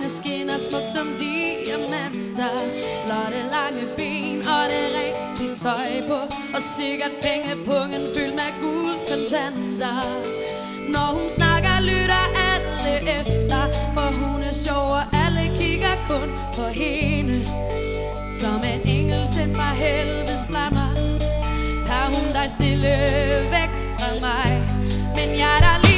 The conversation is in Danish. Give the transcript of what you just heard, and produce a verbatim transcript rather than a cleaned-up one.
Øjne skinner smukt som diamanter. Flotte lange ben og det rigtige tøj på. Og sikkert pengepungen fyldt med guldkontanter. Når hun snakker, lytter alle efter, for hun er sjov, og alle kigger kun på hende. Som en engel sendt fra helvedes flammer, tager hun dig stille væk fra mig. Men jeg der lige